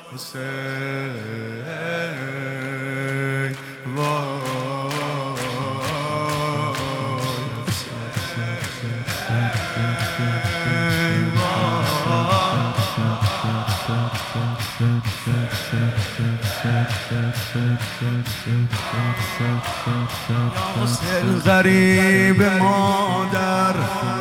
حسین وای حسین غریب مادر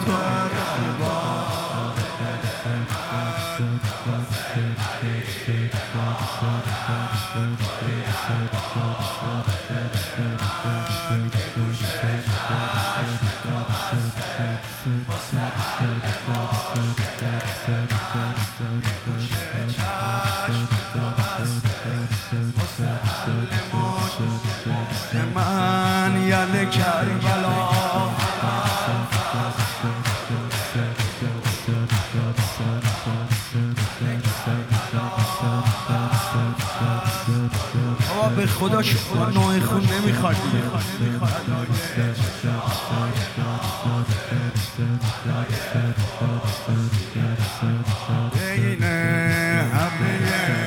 من یل کربلا بابا به خدا شما نوع خون نمیخواد بین همه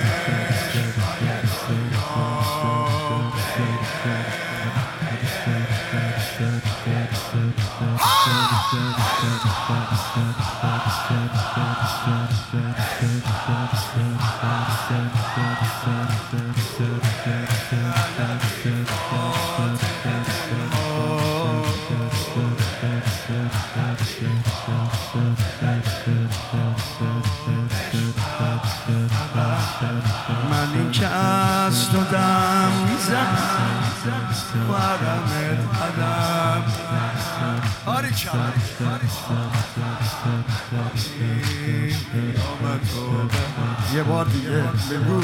من این که از تو دم میزنم ورمت قدم آری چند یه بار دیگه بگو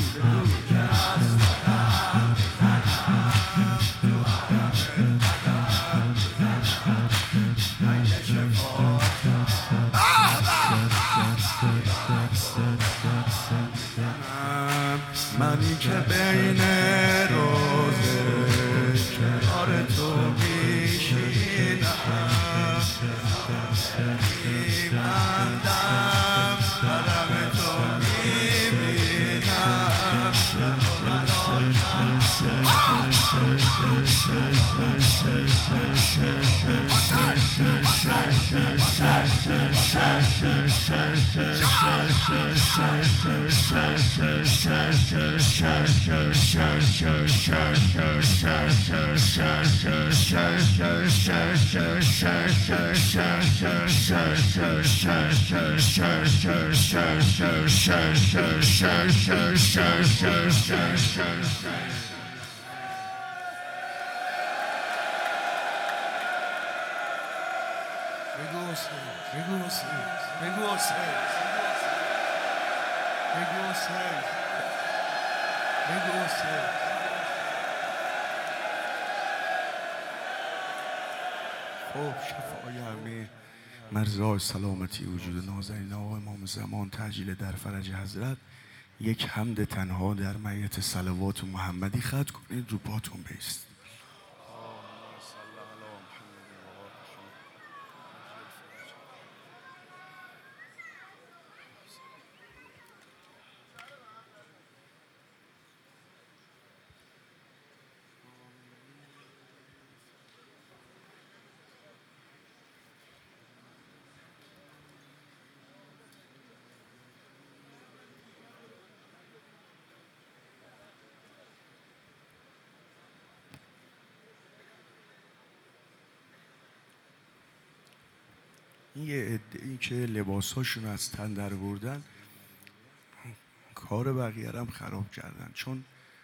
منی که بین روزه کنار تو میشینم میبندم قدم تو میبینم خب شفای همه مرزای سلامتی وجود نازنین آقا امام زمان تعجیل در فرج حضرت یک حمد تنها در میت صلوات محمدی ختم کنید رو پاتون بیست. یه عده‌ای که لباساشون از تن در بردن کار بقیه هم خراب کردن، چون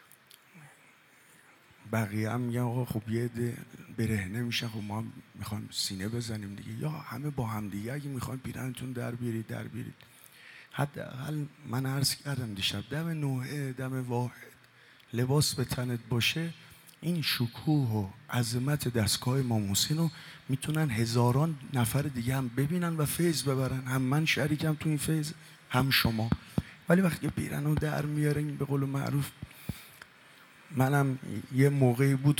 بقیه هم میگن آقا خب یه عده برهنه میشن، خب ما هم میخوایم سینه بزنیم دیگه، یا همه با هم دیگه اگه میخوایم پیرنتون در بیارید. حداقل من عرض کردم دیشب دم نوحه دم واحد لباس به تنت باشه، این شکوه و عظمت دستگاه امام حسین رو میتونن هزاران نفر دیگه هم ببینن و فیض ببرن. هم من شریکم تو این فیض، هم شما. ولی وقتی پیرن رو در میارن، به قول معروف منم یه موقعی بود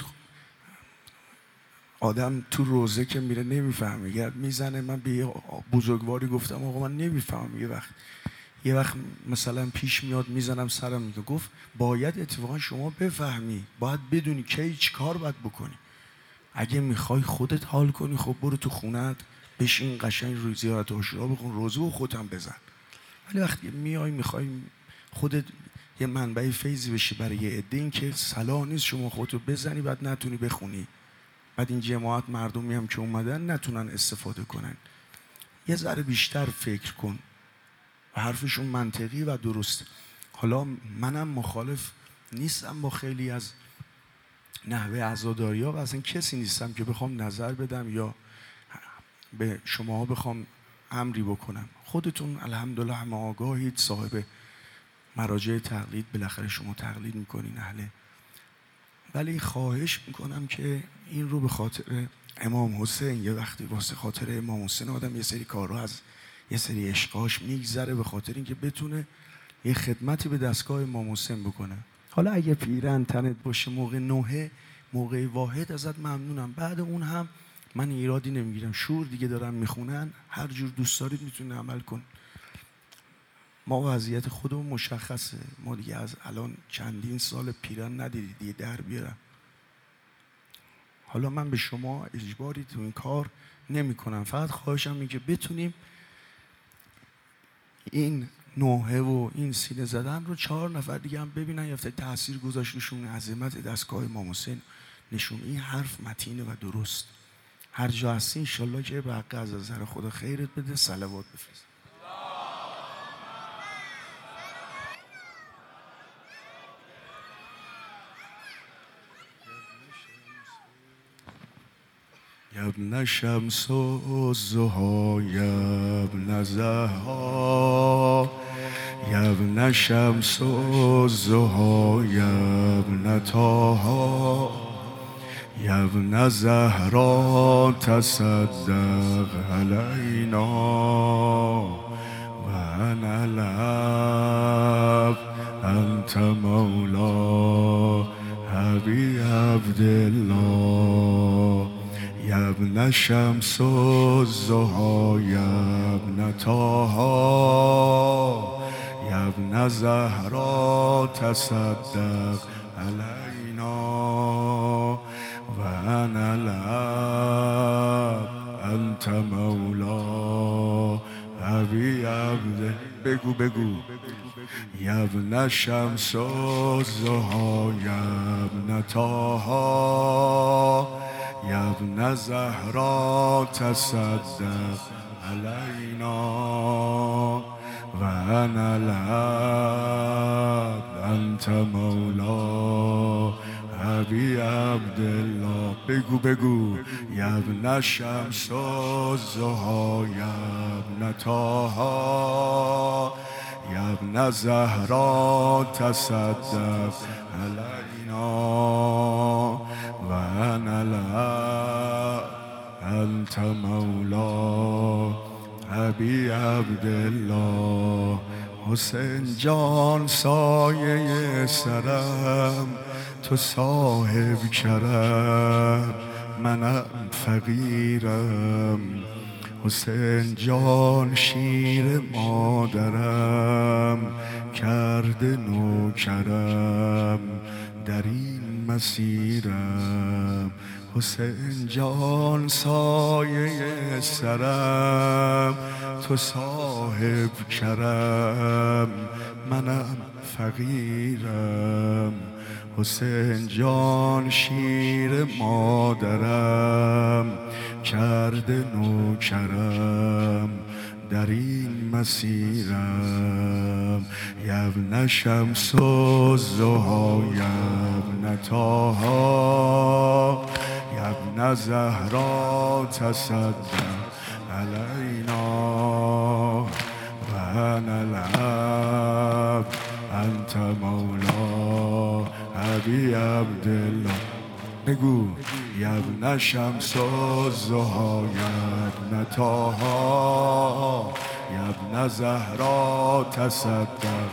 آدم تو روزه که میره نمیفهمه، میزنه. من به یه بزرگواری گفتم آقا من نمیفهمم، یه وقت یه وقت مثلا پیش میاد میزنم سرم، میگه گفت باید اتفاقا شما بفهمی، باید بدونی کی چی کار باید بکنی. اگه میخوای خودت حال کنی، خب برو تو خونت بشین قشنگ روی زیارت عاشورا بخون، روزه و خودم بزن. ولی وقتی میای میخوای خودت یه منبع فیضی بشی برای یه عده، این که صلاح نیست شما خودتو بزنی بعد نتونی بخونی، بعد این جماعت مردمی هم که اومدن نتونن استفاده کنن. یه ذره بیشتر فکر کن و حرفشون منطقی و درست. حالا منم مخالف نیستم با خیلی از نحوه عزاداری‌ها و اصلا کسی نیستم که بخوام نظر بدم یا به شماها بخوام امری بکنم. خودتون الحمدلله همه آگاهید، صاحب مراجع تقلید، بالاخره شما تقلید میکنین اهله. ولی خواهش میکنم که این رو به خاطر امام حسین، یه وقتی واسه خاطر امام حسین آدم یه سری کارها از یه سری عشقاش میگذره به خاطر اینکه بتونه یه خدمتی به دستگاه امام حسین بکنه. حالا اگه پیرن تنت باشه موقع نوحه، موقع واحد، ازت ممنونم. بعد اون هم من ایرادی نمیگیرم، شور دیگه دارن میخونن، هر جور دوست دارید میتونید عمل کن. ما وضعیت خودمون مشخصه، ما دیگه از الان چندین سال پیرن ندیدید دیگه در بیارم. حالا من به شما اجباری تو این کار نمی کنم، فقط خواهشم این که بتونیم این نوحه و این سینه زدن رو 4 نفر دیگه هم ببینن، یافته تأثیر گذاشت روشون، عظمت دستگاه امام حسین نشون. این حرف متینه و درست. هر جا هستی انشالله که به حق از نظر خدا خیرت بده، صلوات بفرست. یا ابن شمس الضحی یا ابن زهرا، یا ابن شمس الضحی یا ابن طه، یا ابن زهرا تصدق علینا و انا العبد انت مولا ابی عبدالله. یا ابن شمس الضحی یا ابن طه، یا ابن زهرا تصدق علینا و انا العبد انت مولا ابی عبد. بگو یا ابن شمس الضحی یا ابن طه، یا ابن زهرا تصدق علینا و انا العبد انت مولا ابی عبدالله. بگو یا ابن شمس الضحی یا ابن طه، یا ابن زهرا تصدق علینا و انا العبد انت مولا ابی عبدالله. حسین جان سایه سرم، تو صاحب کرم منم فقیرم. حسین جان شیر مادرم کرده نوکرم در این مسیرم. حسین جان سایه سرم، تو صاحب کرم منم فقیرم. حسین جان شیر مادرم کرده نوکرم در این مسیرم. یا ابن شمس الضحی یا ابن طه، یا ابن زهرا تصدق علینا و انا العبد انت مولا ابی عبدالله. بگو یا ابن شمس الضحی یا ابن طه، یا ابن زهرا تصدق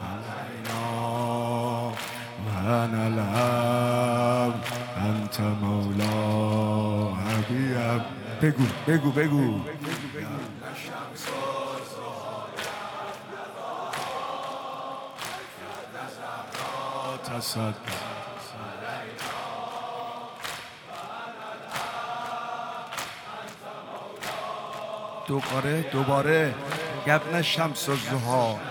علینا و انا العبد انت مولا ابی عبد. بگو تصدق دوباره یبن شمس الضحی